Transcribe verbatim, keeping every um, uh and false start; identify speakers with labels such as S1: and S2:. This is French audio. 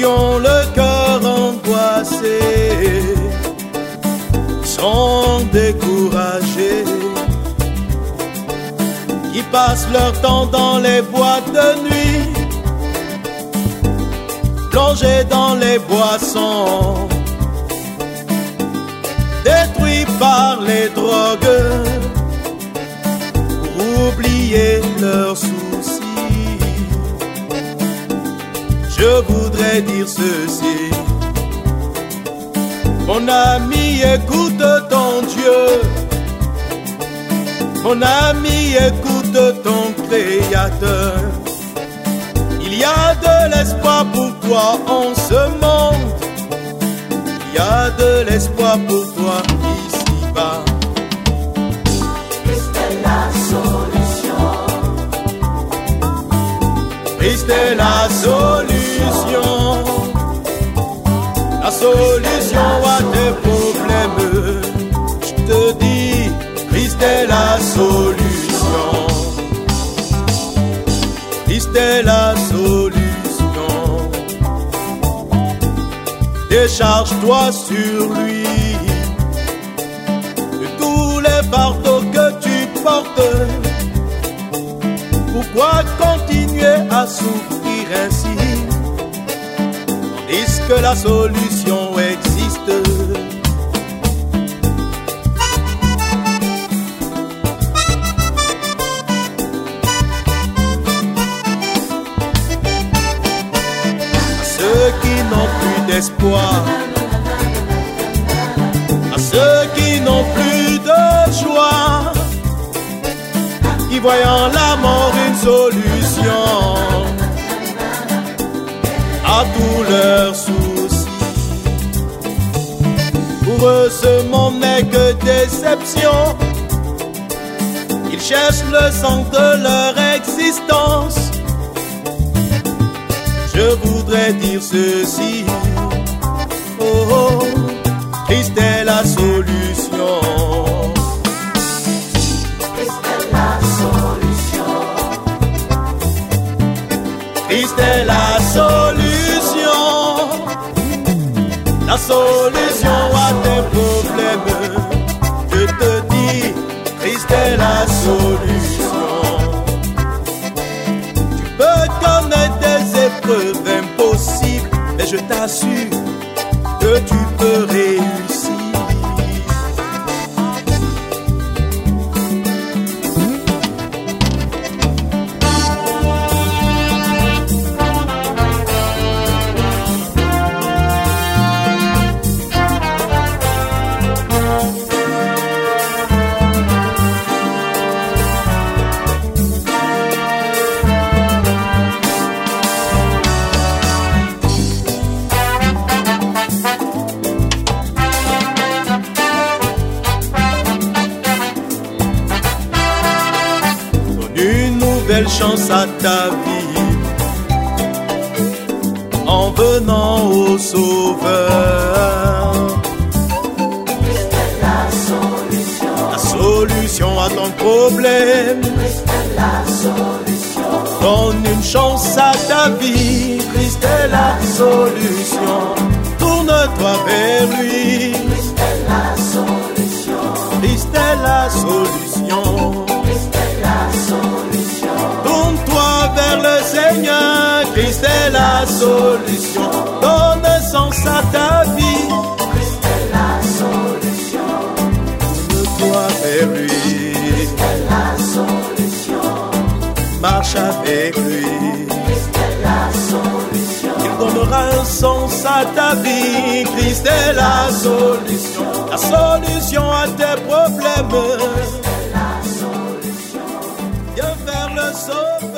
S1: ont le cœur angoissé, sont découragés, qui passent leur temps dans les boîtes de nuit, plongés dans les boissons, détruits par les drogues, pour oublier leurs soucis. Je voudrais dire ceci: mon ami, écoute ton Dieu. Mon ami, écoute ton Créateur. Il y a de l'espoir pour toi en ce monde. Il y a de l'espoir pour toi ici-bas.
S2: Christ est la solution.
S1: Christ est la solution. La solution à tes problèmes. Je te dis, Christ est la solution. Christ est la solution. Décharge-toi sur lui de tous les fardeaux que tu portes. Pourquoi continuer à souffrir ainsi, tandis que la solution existe? Ceux qui n'ont plus d'espoir, à ceux qui n'ont plus de joie, qui voyant la mort une solution à tous leurs soucis. Pour eux ce monde n'est que déception. Ils cherchent le sens de leur existence. Je voudrais dire ceci: oh, oh, Christ est la solution.
S2: Christ est la solution.
S1: Christ est la solution. La solution à tes problèmes. Je te dis, Christ est la solution. Tu peux connaître des épreuves impossibles, mais je t'assure que tu peux réussir. Belle chance à ta vie en venant au Sauveur.
S2: Christ est la solution.
S1: La solution à ton problème.
S2: Christ est la solution.
S1: Donne une chance à ta vie. Christ est la solution. Tourne-toi vers lui.
S2: Christ est la solution.
S1: Christ est la solution.
S2: Christ est la solution.
S1: Tourne-toi vers le Seigneur, Christ est la solution. Donne sens à ta vie,
S2: Christ est la solution.
S1: tourne-toi vers lui,
S2: Christ est la solution.
S1: marche avec lui.
S2: Christ est la solution.
S1: Il donnera un sens à ta vie, Christ est la solution. La solution à tes problèmes.
S2: Christ est la solution.
S1: Viens vers le Sauveur.